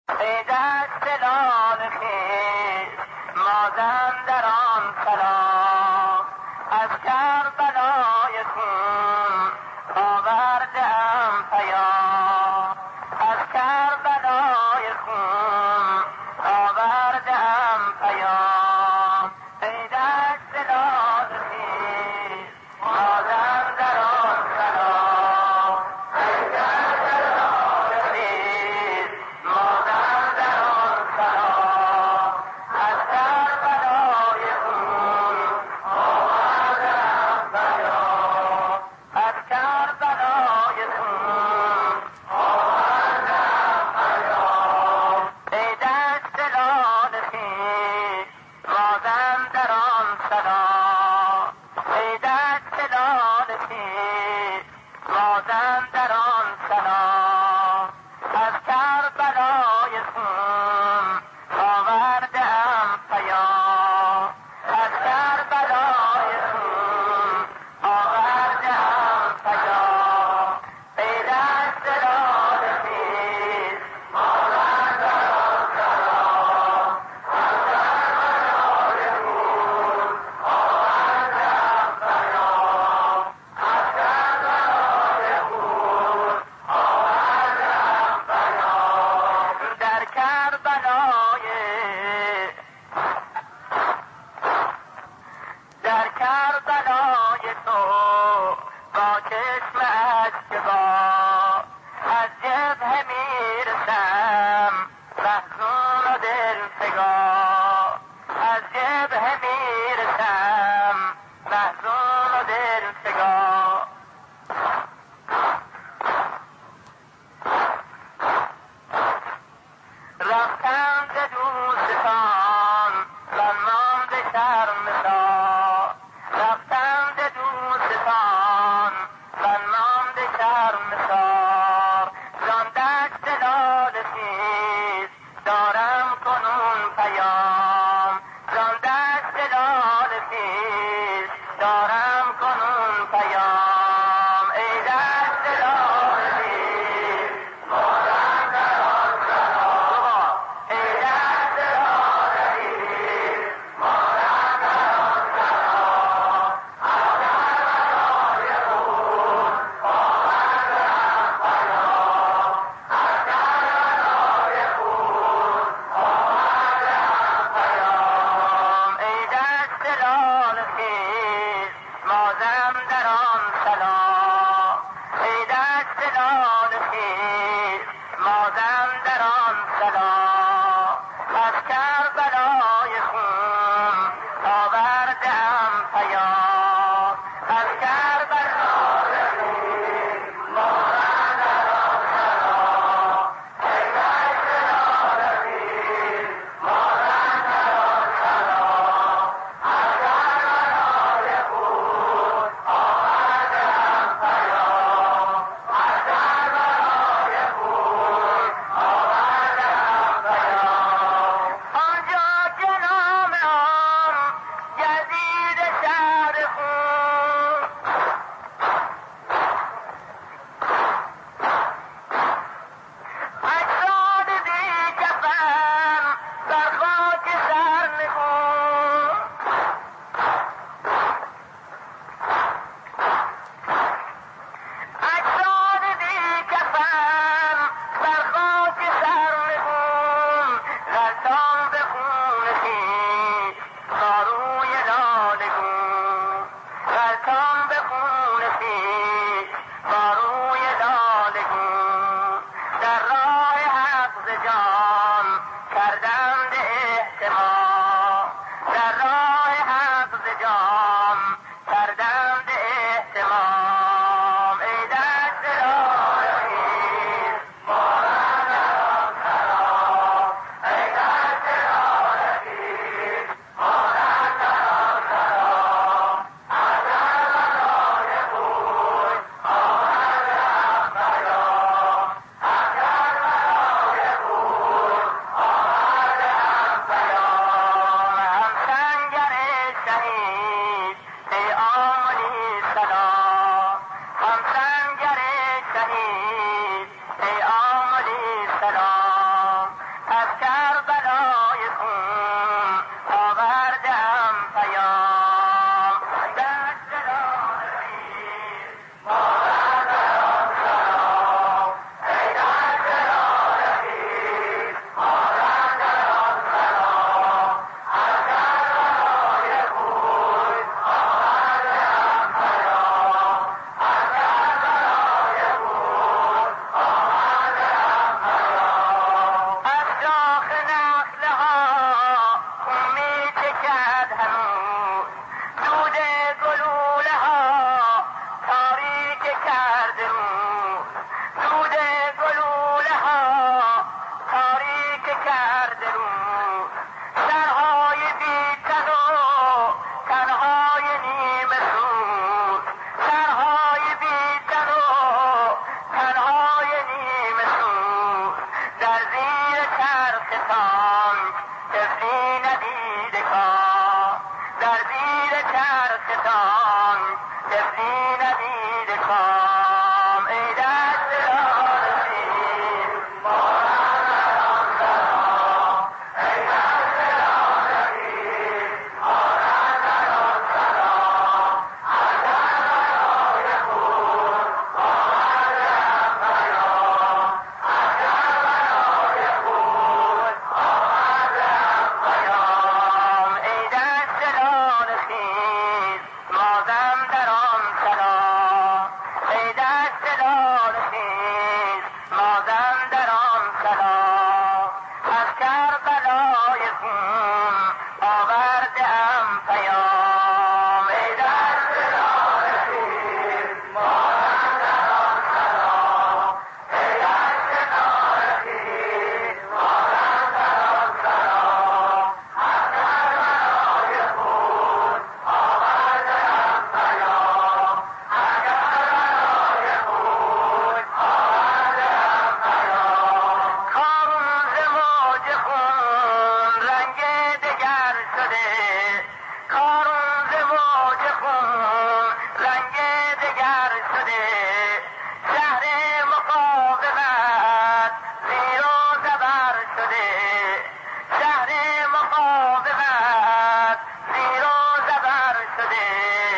ای دست لال خیز مازندران سلام، از کربلای خون آورده‌ام پیام، از کربلای خون آورده‌ام پیام. ای دست لال خیز مازندران سلام، ای دست لال خیز مازندران سلام، از کربلای خون آورده‌ام پیام، از کربلای خون آورده‌ام پیام. ای دست لال خیز مازندران سلام، ای دست لال خیز مازندران سلام، از کربلای خون آورده‌ام پیام، از کربلای خون آورده‌ام پیام. ای دست لال خیز مازندران سلام، از کربلای خون آورده‌ام پیام، از کربلای خون آورده‌ام پیام. در کربلای تو با چشم اشکبا از جبهه میرسم محزون و دلفگار، از جبهه میرسم محزون و دلفگار. رفتم ز دوستان من مانده شرمسار، رفتم ز دوستان من مانده شرمسار. زان دست لال خیز دارم کنون پیام، زان دست لال خیز دارم کنون پیام. ای دست لال خیز مازندران سلام، ای دست لال خیز مازندران سلام، از کربلای خون آورده‌ام پیام، از کربلای خون آورده‌ام پیام. ای دست لال خیز مازندران سلام، ای دست لال خیز مازندران سلام، از کربلای خون آورده‌ام پیام، از کربلای خون مازندران سلام، ای دست لال خیز مازندران سلام، از کربلای خون آورده‌ام پیام، از کربلای خون آورده‌ام پیام. آنجا که نام آن جدید شهر خون، اجساد بی کفن بر خاک سرنگون، اجساد بی کفن بر خاک سرنگون. غلطان به خون خویش با روی لالگون، غلطان به خون خویش با روی لالگون. در راه حق ز جان کردند احتمام، در راه حق ز جان کردند احتمام. ای دست لال خیز مازندران سلام، ای دست لال خیز مازندران سلام، از کربلای خون آورده‌ام پیام، از کربلای خون آورده‌ام چرختان طفلی ندیده کام، در زیر چرختان طفلی ندیده کام. ای دست رانشین مانم در آن سلام، ای دست رانشین مانم در آن سلام. اندر برای خون آمدم پیام، اندر برای خون آمدم پیام. ای دست رانشین مازم در آن سلام، ای دست رانشین مازم در آن سلام. از کربلای خون آورده‌ام پیام، ای دست رانشین مازم در آن سلام، ای دست رانشین مازم در آن سلام. از کربلای خون آورده‌ام پیام، از کربلای خون آورده‌ام پیام. کارون ز موج خون رنگ دگر شده، کارون ز موج خون رنگ دگر شده. شهر مقاومت زیر و زبر شده، شهر مقاومت زیر و زبر شده.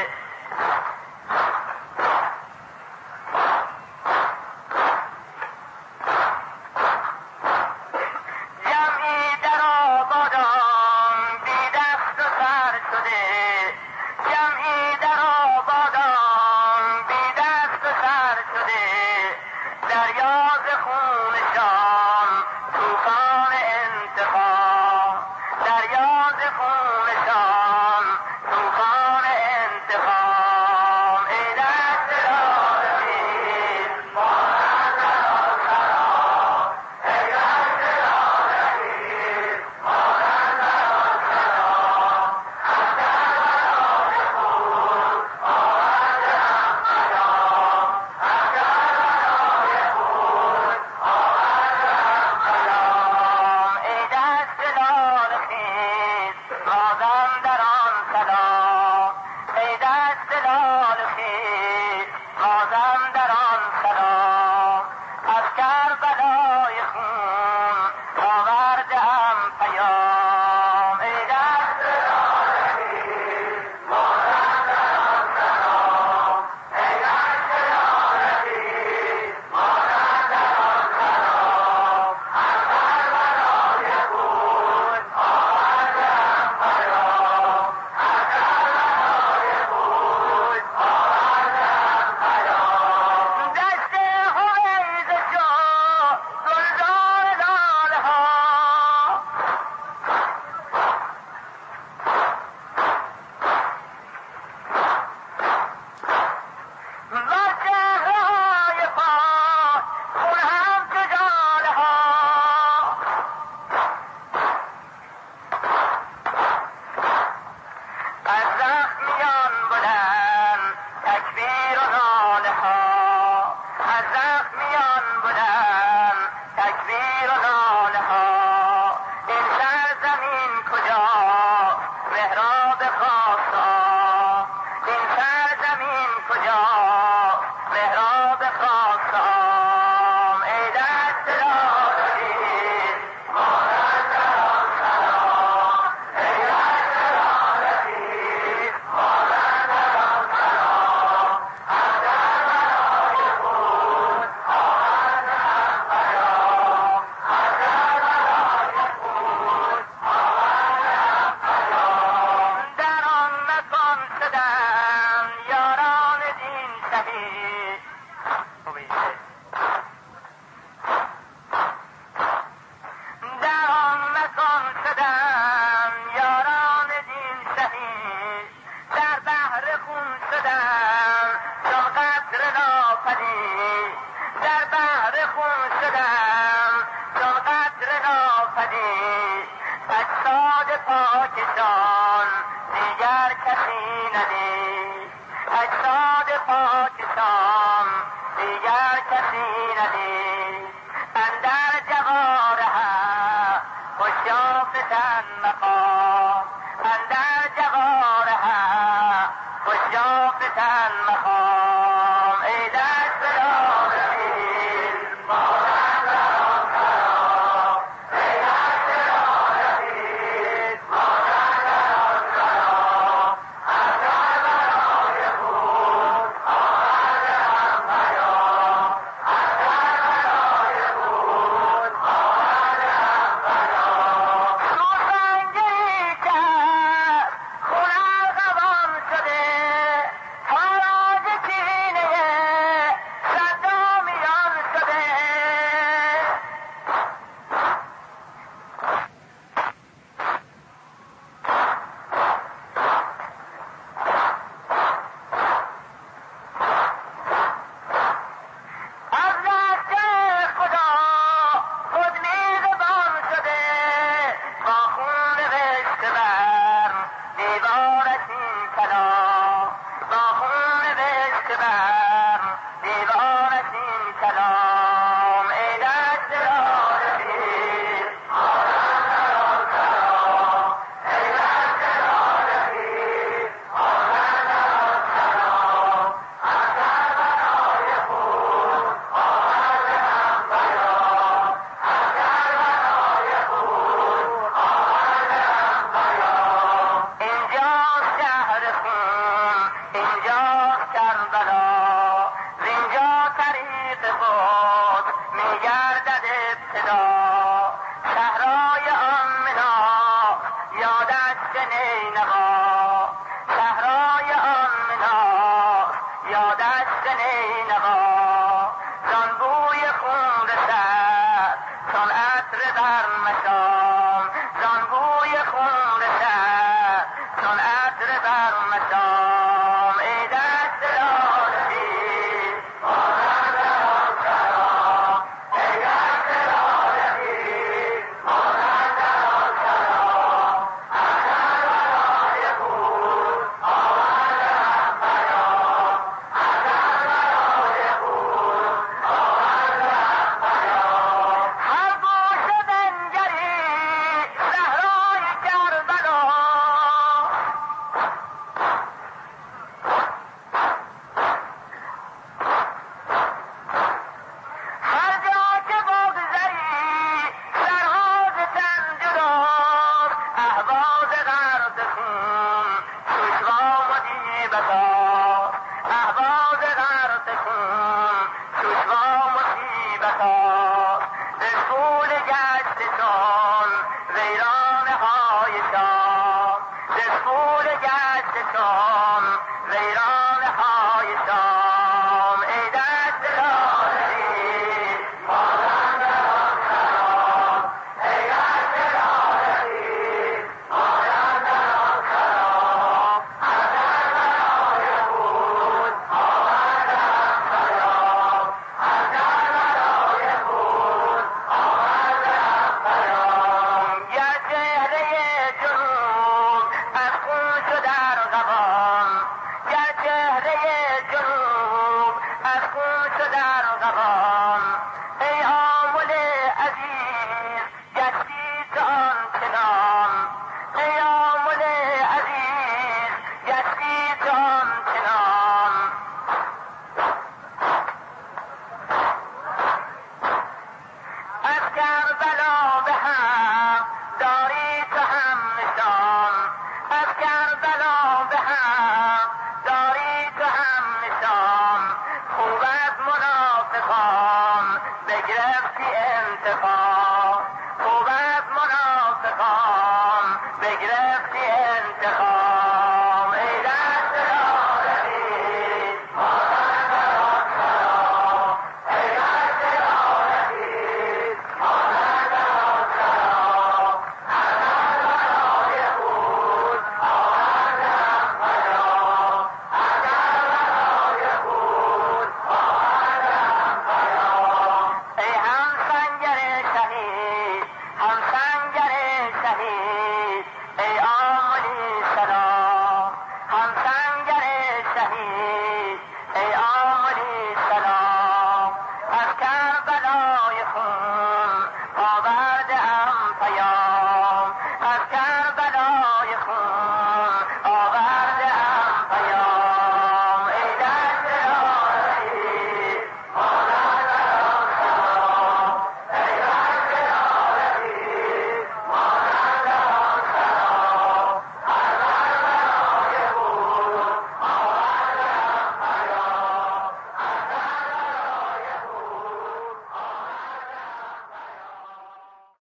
جمعی در آبادان بی دست و سر شده، جمعی در آبادان بی دست و سر شده. دریا ز خونشان طوفان انتقام، دریا ز خونشان طوفان انتقام. ای دست رانشین مانم در آن سلام، ای دست رانشین مانم در آن سلام. اندر برای خون آورده‌ام پیام، اندر برای خون آورده‌ام پیام. ای دست رانشین مازم در آن سلام، ای دست رانشین مازم در آن سلام. از کربلای خون آورده‌ام پیام، ای دست رانشین مازم در آن سلام، ای دست رانشین مازم در آن سلام. از کربلای خون آورده‌ام پیام، از کربلای خون آورده‌ام پیام. دشت هویزه شد گلزار لاله‌ها، بر چهره‌های پاک خون هم چو ژاله‌ها. از زخمیان بلند تکبیر و ناله‌ها، از زخمیان بلند تکبیر و ناله‌ها. این سرزمین کجاست محراب خاص‌ها، این سرزمین کجاست محراب خاص‌ها. ای دست رانشین مانم در آن سلام، ای دست رانشین مانم در آن سلام. اندر برای خون آورده‌ام پیام، اندر برای خون آورده‌ام پیام. در آن مکان شدند یاران دین شهید. در آن مکان شدند یاران دین شهید. در بحر خون شدند چون قطره ناپدید، در بحر خون شدند چون قطره ناپدید. اجساد پاکشان دیگر کسی ندید، اجساد پاکشان دیگر کسی ندید. اندر جوارهم مقام